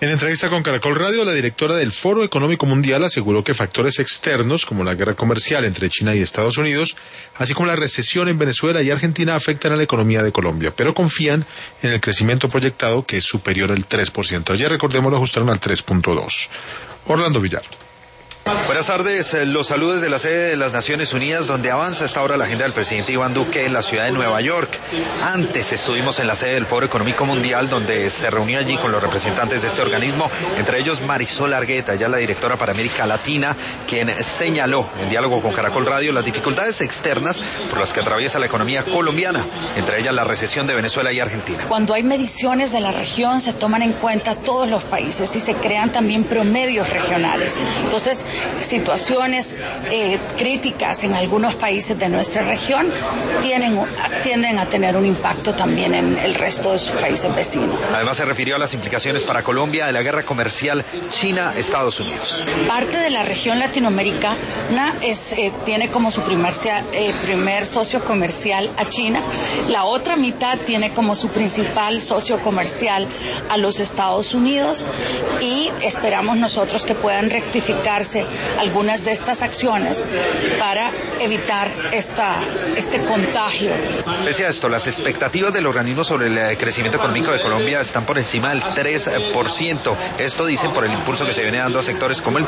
En entrevista con Caracol Radio, la directora del Foro Económico Mundial aseguró que factores externos, como la guerra comercial entre China y Estados Unidos, así como la recesión en Venezuela y Argentina, afectan a la economía de Colombia, pero confían en el crecimiento proyectado, que es superior al 3%. Ayer, recordemos, lo ajustaron al 3.2%. Orlando Villar. Buenas tardes, los saludos de la sede de las Naciones Unidas, donde avanza hasta ahora la agenda del presidente Iván Duque en la ciudad de Nueva York. Antes estuvimos en la sede del Foro Económico Mundial, donde se reunió allí con los representantes de este organismo, entre ellos Marisol Argueta, ya la directora para América Latina, quien señaló en diálogo con Caracol Radio las dificultades externas por las que atraviesa la economía colombiana, entre ellas la recesión de Venezuela y Argentina. Cuando hay mediciones de la región, se toman en cuenta todos los países y se crean también promedios regionales. Entonces, situaciones críticas en algunos países de nuestra región tienden a tener un impacto también en el resto de sus países vecinos. Además, se refirió a las implicaciones para Colombia de la guerra comercial China-Estados Unidos. Parte de la región latinoamericana tiene como su primer socio comercial a China. La otra mitad tiene como su principal socio comercial a los Estados Unidos, y esperamos nosotros que puedan rectificarse algunas de estas acciones para evitar este contagio. Pese a esto, las expectativas del organismo sobre el crecimiento económico de Colombia están por encima del 3%. Esto dicen por el impulso que se viene dando a sectores como el